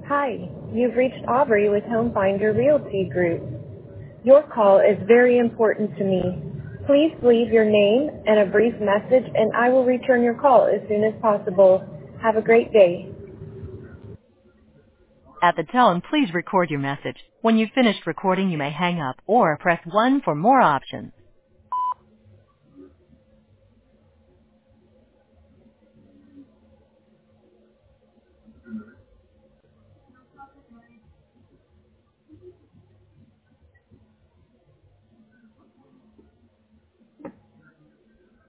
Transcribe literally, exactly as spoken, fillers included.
Hi, you've reached Aubrey with Home Finder Realty Group. Your call is very important to me. Please leave your name and a brief message, and I will return your call as soon as possible. Have a great day. At the tone, please record your message. When you've finished recording, you may hang up or press one for more options.